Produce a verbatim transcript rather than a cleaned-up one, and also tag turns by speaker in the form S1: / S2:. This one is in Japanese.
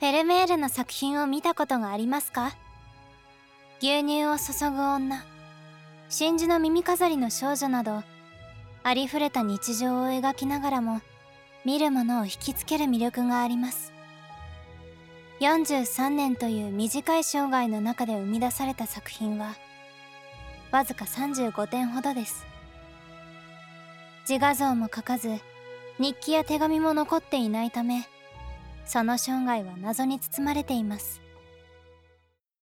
S1: フェルメールの作品を見たことがありますか？牛乳を注ぐ女、真珠の耳飾りの少女など、ありふれた日常を描きながらも、見る者を引きつける魅力があります。よんじゅうさんねんという短い生涯の中で生み出された作品は、わずかさんじゅうごてんほどです。自画像も描かず、日記や手紙も残っていないため、その生涯は謎に包まれています。